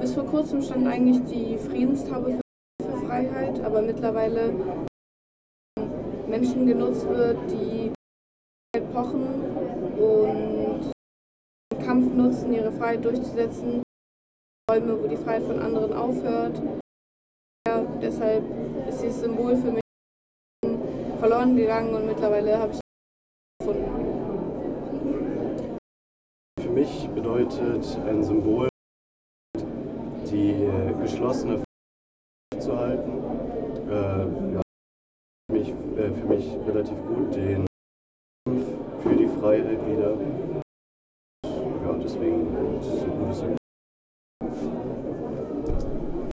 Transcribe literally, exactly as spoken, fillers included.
Bis vor kurzem stand eigentlich die Friedenstaube für Freiheit, aber mittlerweile Menschen genutzt wird, die pochen und den Kampf nutzen, ihre Freiheit durchzusetzen. Räume, wo die Freiheit von anderen aufhört. Ja, deshalb ist dieses Symbol für mich verloren gegangen und mittlerweile habe ich es gefunden. Für mich bedeutet ein Symbol, die geschlossene Freiheit zu halten. Äh, ja, für mich, äh, für mich relativ gut den